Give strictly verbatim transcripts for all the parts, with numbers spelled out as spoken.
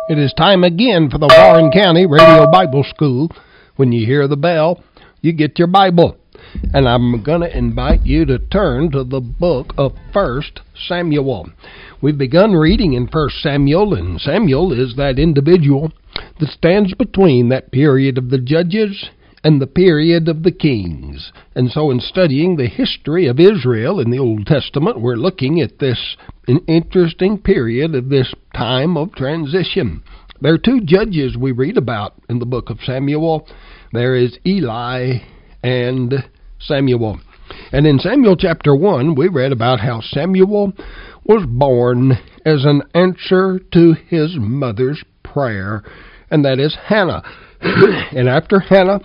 It is time again for the Warren County Radio Bible School. When you hear the bell, you get your Bible. And I'm going to invite you to turn to the book of First Samuel. We've begun reading in First Samuel, and Samuel is that individual that stands between that period of the judges and the period of the kings. And so in studying the history of Israel in the Old Testament, we're looking at this interesting period of this time of transition. There are two judges we read about in the book of Samuel. There is Eli and Samuel. And in Samuel chapter one, we read about how Samuel was born as an answer to his mother's prayer, and that is Hannah. And after Hannah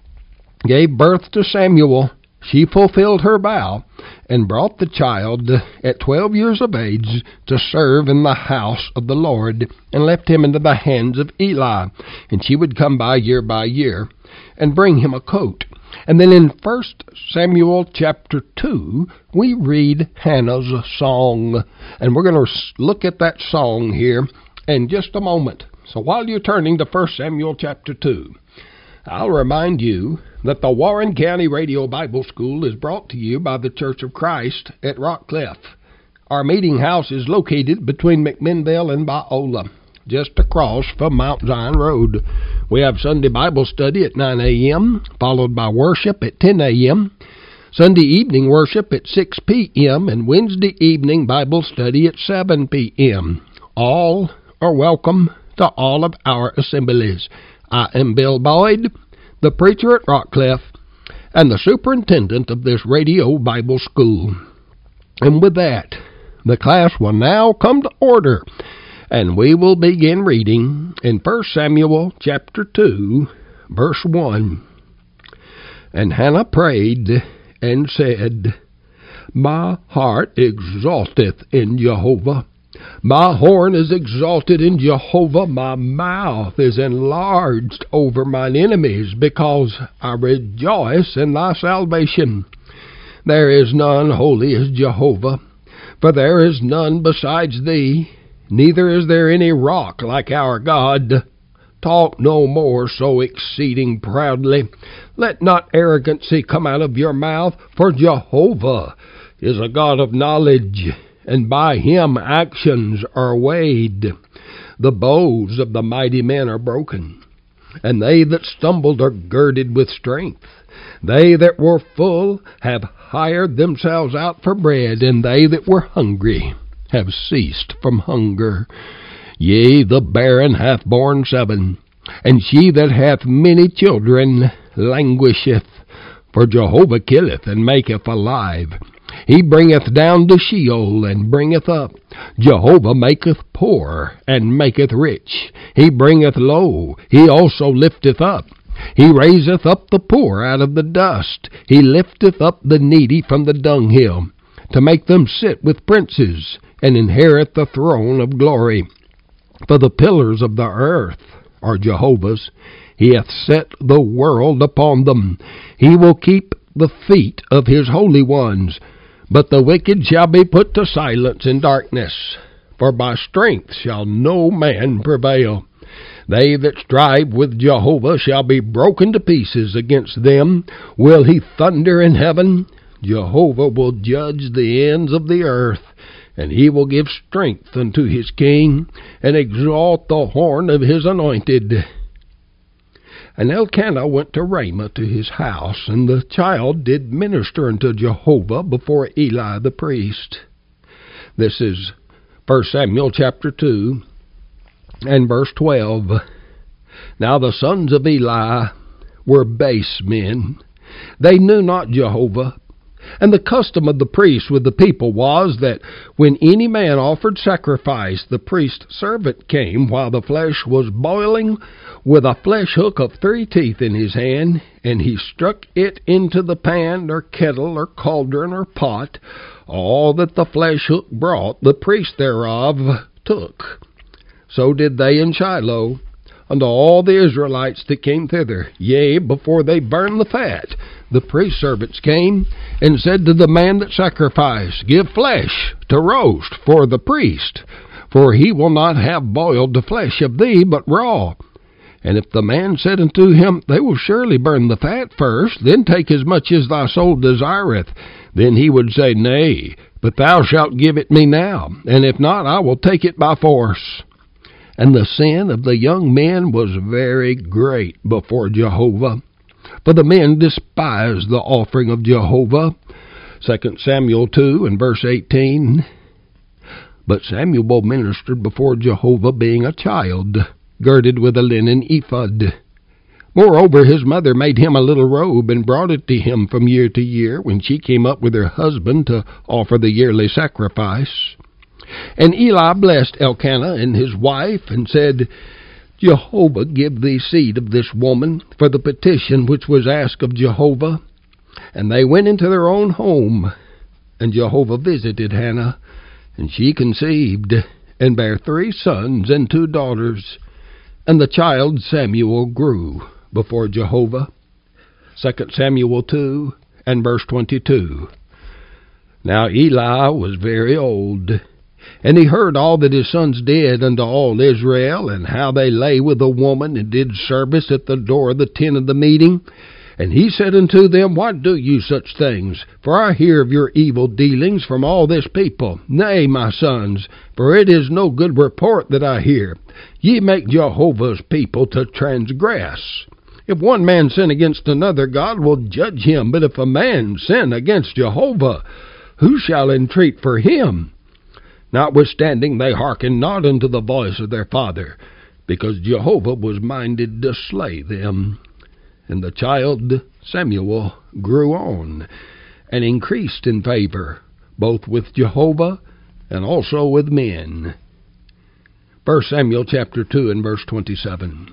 gave birth to Samuel, she fulfilled her vow and brought the child at twelve years of age to serve in the house of the Lord, and left him into the hands of Eli. And she would come by year by year and bring him a coat. And then in First Samuel chapter two, we read Hannah's song. And we're going to look at that song here in just a moment. So while you're turning to First Samuel chapter two, I'll remind you that the Warren County Radio Bible School is brought to you by the Church of Christ at Rockcliffe. Our meeting house is located between McMinnville and Biola, just across from Mount Zion Road. We have Sunday Bible study at nine a.m., followed by worship at ten a.m., Sunday evening worship at six p.m., and Wednesday evening Bible study at seven p.m. All are welcome to all of our assemblies. I am Bill Boyd, the preacher at Rockcliffe, and the superintendent of this radio Bible school. And with that, the class will now come to order, and we will begin reading in First Samuel chapter two, verse one. And Hannah prayed and said, My heart exalteth in Jehovah. My horn is exalted in Jehovah. My mouth is enlarged over mine enemies, because I rejoice in thy salvation. There is none holy as Jehovah, for there is none besides thee. Neither is there any rock like our God. Talk no more so exceeding proudly. Let not arrogancy come out of your mouth, for Jehovah is a God of knowledge, and by him actions are weighed. The bows of the mighty men are broken, and they that stumbled are girded with strength. They that were full have hired themselves out for bread, and they that were hungry have ceased from hunger. Yea, the barren hath borne seven, and she that hath many children languisheth. For Jehovah killeth and maketh alive. He bringeth down to Sheol and bringeth up. Jehovah maketh poor and maketh rich. He bringeth low, he also lifteth up. He raiseth up the poor out of the dust. He lifteth up the needy from the dunghill, to make them sit with princes, and inherit the throne of glory. For the pillars of the earth are Jehovah's. He hath set the world upon them. He will keep the feet of his holy ones. But the wicked shall be put to silence in darkness, for by strength shall no man prevail. They that strive with Jehovah shall be broken to pieces. Against them will he thunder in heaven. Jehovah will judge the ends of the earth, and he will give strength unto his king, and exalt the horn of his anointed. And Elkanah went to Ramah to his house, and the child did minister unto Jehovah before Eli the priest. This is First Samuel chapter two and verse twelve. Now the sons of Eli were base men. They knew not Jehovah. And the custom of the priest with the people was that when any man offered sacrifice, the priest's servant came while the flesh was boiling with a flesh hook of three teeth in his hand, and he struck it into the pan or kettle or cauldron or pot. All that the flesh hook brought, the priest thereof took. So did they in Shiloh unto all the Israelites that came thither. Yea, before they burned the fat, the priest's servants came and said to the man that sacrificed, Give flesh to roast for the priest, For he will not have boiled the flesh of thee, but raw. And if the man said unto him, They will surely burn the fat first, then take as much as thy soul desireth, then he would say, Nay, but thou shalt give it me now, and if not, I will take it by force. And the sin of the young men was very great before Jehovah, for the men despised the offering of Jehovah. Second Samuel two and verse eighteen. But Samuel ministered before Jehovah, being a child, girded with a linen ephod. Moreover, his mother made him a little robe, and brought it to him from year to year, when she came up with her husband to offer the yearly sacrifice. And Eli blessed Elkanah and his wife, and said, Jehovah give thee seed of this woman, for the petition which was asked of Jehovah. And they went into their own home, and Jehovah visited Hannah, and she conceived, and bare three sons and two daughters. And the child Samuel grew before Jehovah. Second Samuel two and verse twenty-two. Now Eli was very old, and he heard all that his sons did unto all Israel, and how they lay with a woman, and did service at the door of the tent of the meeting. And he said unto them, Why do you such things? For I hear of your evil dealings from all this people. Nay, my sons, for it is no good report that I hear. Ye make Jehovah's people to transgress. If one man sin against another, God will judge him. But if a man sin against Jehovah, who shall entreat for him? Notwithstanding, they hearkened not unto the voice of their father, because Jehovah was minded to slay them. And the child Samuel grew on, and increased in favor, both with Jehovah and also with men. First Samuel chapter two and verse twenty-seven.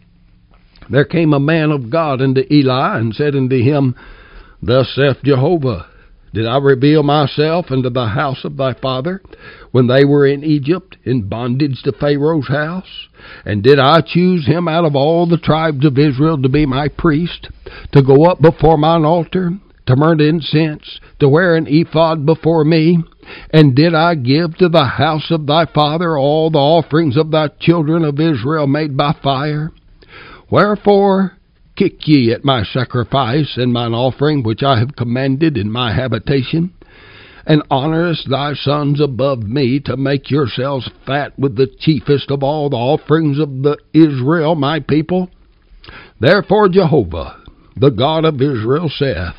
There came a man of God unto Eli, and said unto him, Thus saith Jehovah, Did I reveal myself unto the house of thy father, when they were in Egypt, in bondage to Pharaoh's house? And did I choose him out of all the tribes of Israel to be my priest, to go up before mine altar, to burn incense, to wear an ephod before me? And did I give to the house of thy father all the offerings of thy children of Israel made by fire? Wherefore kick ye at my sacrifice and mine offering, which I have commanded in my habitation? And honourest thy sons above me, to make yourselves fat with the chiefest of all the offerings of the Israel my people? Therefore Jehovah, the God of Israel, saith,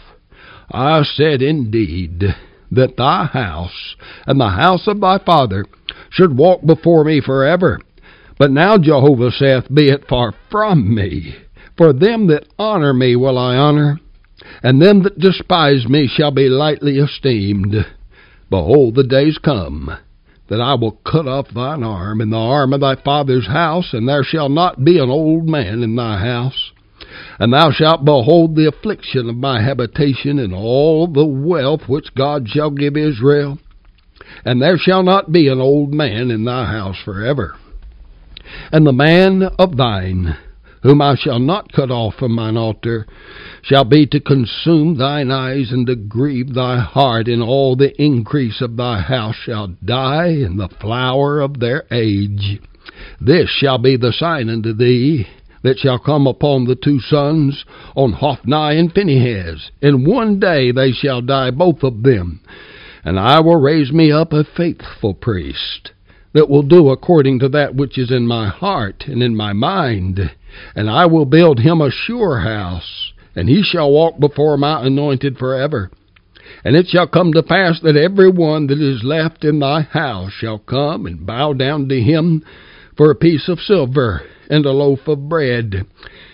I said indeed, that thy house and the house of thy father should walk before me forever. But now Jehovah saith, Be it far from me. For them that honour me will I honour, and them that despise me shall be lightly esteemed. Behold, the days come, that I will cut off thine arm, and the arm of thy father's house, and there shall not be an old man in thy house. And thou shalt behold the affliction of my habitation, and all the wealth which God shall give Israel. And there shall not be an old man in thy house forever. And the man of thine, whom I shall not cut off from mine altar, shall be to consume thine eyes, and to grieve thy heart, and all the increase of thy house shall die in the flower of their age. This shall be the sign unto thee that shall come upon the two sons, on Hophni and Phinehas. In one day they shall die, both of them. And I will raise me up a faithful priest, that will do according to that which is in my heart and in my mind. And I will build him a sure house, and he shall walk before my anointed forever. And it shall come to pass that every one that is left in thy house shall come and bow down to him for a piece of silver and a loaf of bread,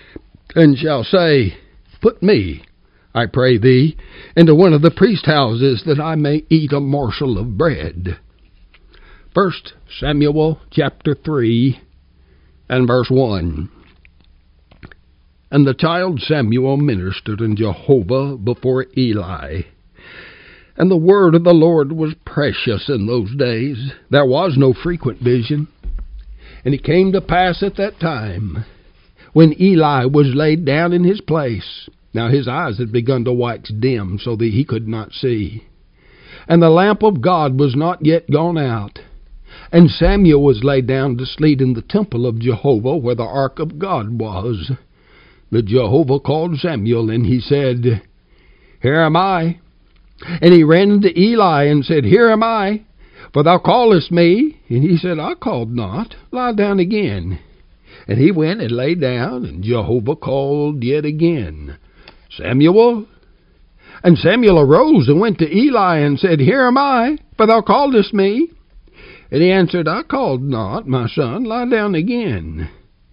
and shall say, Put me, I pray thee, into one of the priest houses, that I may eat a morsel of bread. First Samuel chapter three and verse one. And the child Samuel ministered in Jehovah before Eli. And the word of the Lord was precious in those days. There was no frequent vision. And it came to pass at that time, when Eli was laid down in his place. Now his eyes had begun to wax dim, so that he could not see. And the lamp of God was not yet gone out. And Samuel was laid down to sleep in the temple of Jehovah, where the ark of God was. But Jehovah called Samuel, and he said, Here am I. And he ran to Eli and said, Here am I, for thou callest me. And he said, I called not. Lie down again. And he went and lay down, and Jehovah called yet again, Samuel. And Samuel arose and went to Eli and said, Here am I, for thou calledest me. And he answered, I called not, my son, lie down again.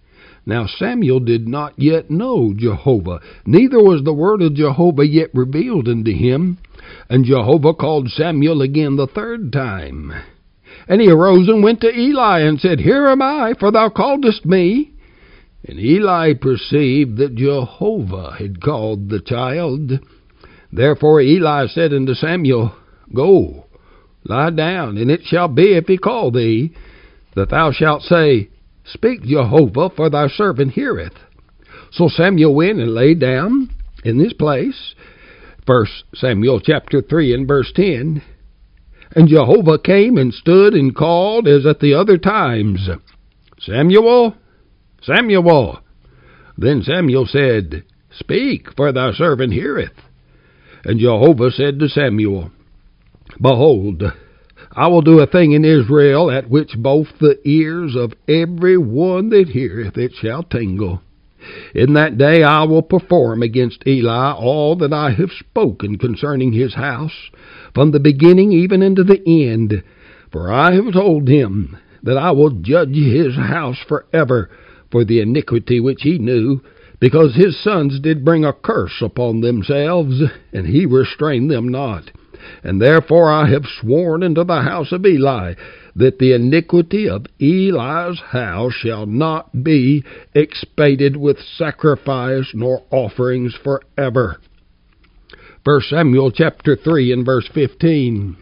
Now Samuel did not yet know Jehovah, neither was the word of Jehovah yet revealed unto him. And Jehovah called Samuel again the third time. And he arose and went to Eli and said, Here am I, for thou calledest me. And Eli perceived that Jehovah had called the child. Therefore Eli said unto Samuel, Go, lie down, and it shall be, if he call thee, that thou shalt say, Speak, Jehovah, for thy servant heareth. So Samuel went and lay down in this place. First Samuel chapter three and verse ten. And Jehovah came and stood and called as at the other times, Samuel, Samuel. Then Samuel said, Speak, for thy servant heareth. And Jehovah said to Samuel, Behold, I will do a thing in Israel, at which both the ears of every one that heareth it shall tingle. In that day I will perform against Eli all that I have spoken concerning his house, from the beginning even unto the end. For I have told him that I will judge his house forever for the iniquity which he knew, because his sons did bring a curse upon themselves, and he restrained them not. And therefore I have sworn unto the house of Eli, that the iniquity of Eli's house shall not be expiated with sacrifice nor offerings forever. First Samuel chapter three and verse fifteen.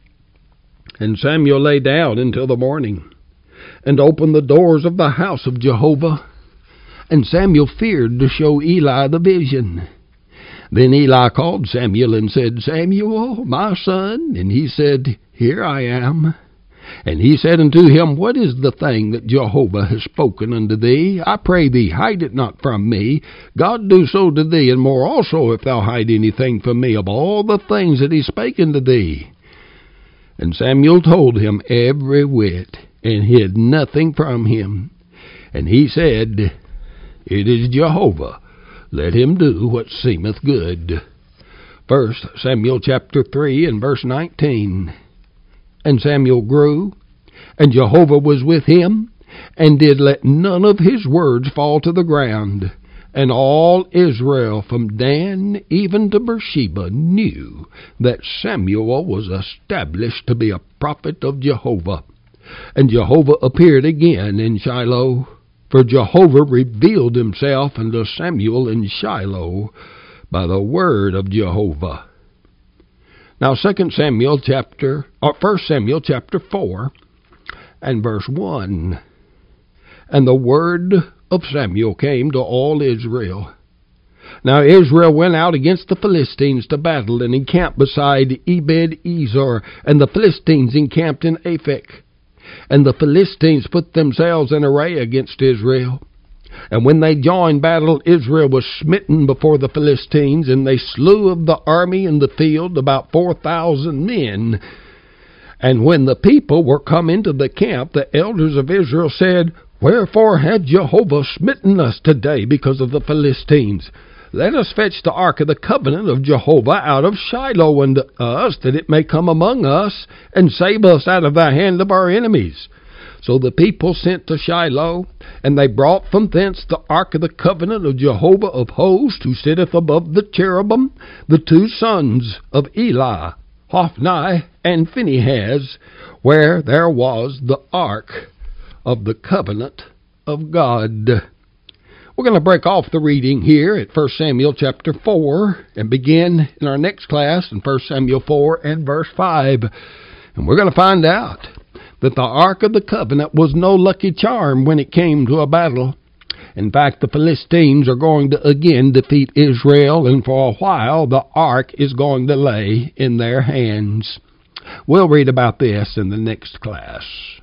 And Samuel lay down until the morning, and opened the doors of the house of Jehovah. And Samuel feared to show Eli the vision. Then Eli called Samuel and said, Samuel, my son. And he said, Here I am. And he said unto him, What is the thing that Jehovah has spoken unto thee? I pray thee, hide it not from me. God do so to thee, and more also, if thou hide anything from me of all the things that he spake unto thee. And Samuel told him every whit, and hid nothing from him. And he said, It is Jehovah. Let him do what seemeth good. First Samuel chapter three and verse nineteen. And Samuel grew, and Jehovah was with him, and did let none of his words fall to the ground. And all Israel from Dan even to Beersheba knew that Samuel was established to be a prophet of Jehovah. And Jehovah appeared again in Shiloh, for Jehovah revealed himself unto Samuel in Shiloh by the word of Jehovah. Now Second Samuel chapter, or First Samuel chapter four and verse one. And the word of Samuel came to all Israel. Now Israel went out against the Philistines to battle, and encamped beside Ebed-Ezer, and the Philistines encamped in Aphek. And the Philistines put themselves in array against Israel. And when they joined battle, Israel was smitten before the Philistines, and they slew of the army in the field about four thousand men. And when the people were come into the camp, the elders of Israel said, Wherefore hath Jehovah smitten us today because of the Philistines? Let us fetch the ark of the covenant of Jehovah out of Shiloh unto us, that it may come among us, and save us out of the hand of our enemies. So the people sent to Shiloh, and they brought from thence the ark of the covenant of Jehovah of hosts, who sitteth above the cherubim, the two sons of Eli, Hophni and Phinehas, where there was the ark of the covenant of God. We're going to break off the reading here at First Samuel chapter four and begin in our next class in First Samuel four and verse five. And we're going to find out that the Ark of the Covenant was no lucky charm when it came to a battle. In fact, the Philistines are going to again defeat Israel, and for a while the Ark is going to lay in their hands. We'll read about this in the next class.